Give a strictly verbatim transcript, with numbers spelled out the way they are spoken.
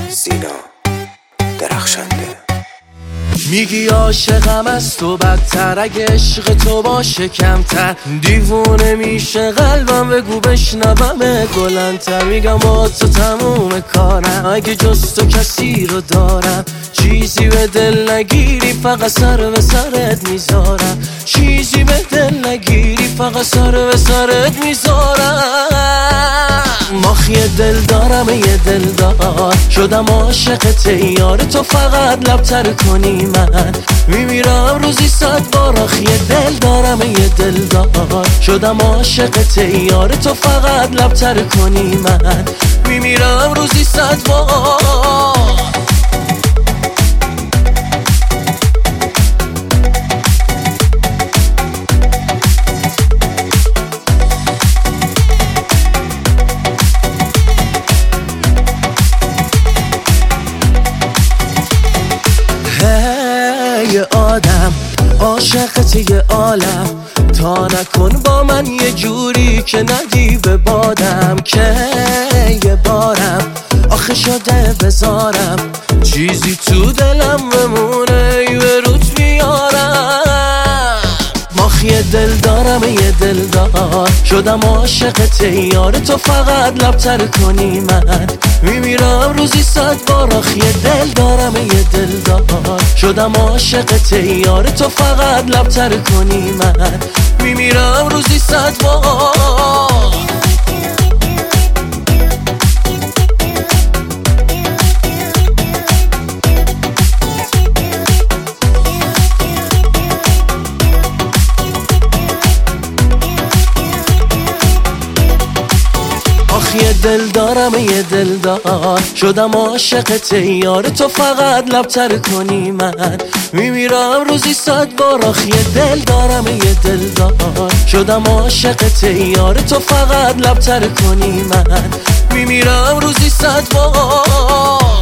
زینا درخشنده. میگی عاشقم از تو بدتر، اگه عشق تو باشه کمتر دیوونه میشه قلبم، بگو بشنوم بلندتر. میگم با تو تموم کارم، اگه جز تو کسی رو دارم چیزی به دل نگیری فقط سر به سرت میذارم، چیزی به دل نگیری فقط سر به سرت میذارم. ماخی دل دارم یه دل دار شدم عاشقت یار تو، فقط لبتر کنی من میمیرم روزی صد بار. آخی دل دارم یه دل دار شدم عاشقت یار تو، فقط لبتر کنی من میمیرم روزی صد بار. یه آدم عاشقت یه عالم، تا نکن با من یه جوری که ندی به بادم، که یه بارم آخه شده بذارم چیزی تو دلم بمونه یه روت میارم. ماخی دل دارم یه دل دار شدم عاشقت یار تو، فقط لبتر کنی من میمیرم روزی صد بار. آخی دل دارم یه دل دار شدم عاشقت یار تو، فقط لبتر کنی من میمیرم روزی صد بار. یه دل دارم یه دل دار شدم عاشقت یار تو، فقط لبتر کنی من میمیرم روزی صد بار. آخ یه دل دارم یه دل دار شدم عاشقت یار تو، فقط لبتر کنی من میمیرم روزی صد بار.